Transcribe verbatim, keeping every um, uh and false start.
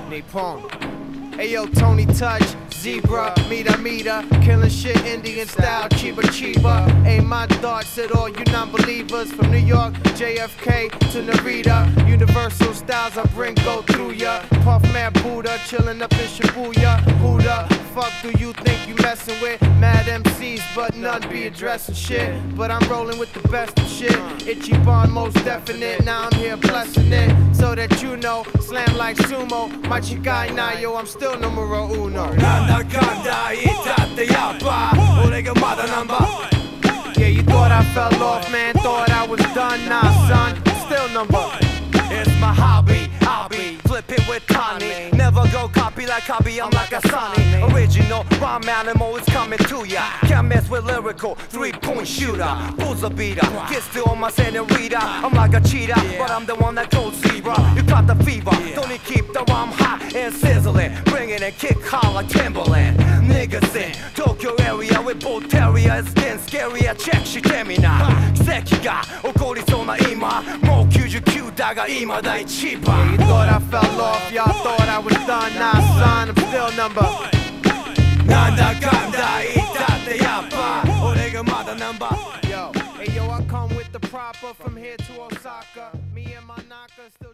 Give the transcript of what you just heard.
Nippon. Ayo, Tony Touch, Zebra, Mita Mita, killing shit Indian style, Chiba Chiba. Aim my thoughts at all you non-believers, from New York, J F K to Narita. Universal styles I bring go through ya. Puff Man Buddha, chilling up in Shibuya. Who the fuck do you think you messing with? Mad M Cs, but none be addressing shit. But I'm rolling with the best of shit. Itchy Bond, most definite. Now I'm here blessing it, so that you know, slam like sumo. My chikai nayo, I'm still numero uno. Nanda kanda itatte yappa, orega mada number. Yeah, you thought I fell off, man, thought I was done. Nah, son, still number. It's my hobby, I'll be flipping with Tony. Never go copy like copy, I'm like a Sonny. Original rhyme animal is coming to ya. Can't mess with lyrical, three-point shooter. Buzzer beater, get still on my senorita. I'm like a cheetah, but I'm the one that goes zebra. You got the fever, don't you keep the rhyme hot and sizzling. Bring it and kick hard like Timberland. Niggas in Tokyo area with both terriers. Then scary, check shit me now. 奇跡が起こりそうな今、もうきゅうじゅうきゅうだが今だ一番。 Yeah, you thought I fell off, y'all thought I was done. Nah, son, I'm still number. なんだかんだ言ったってやっぱ俺がまだナンバー。 Yo, hey yo, I come with the proper from here to Osaka. Me and my knocker still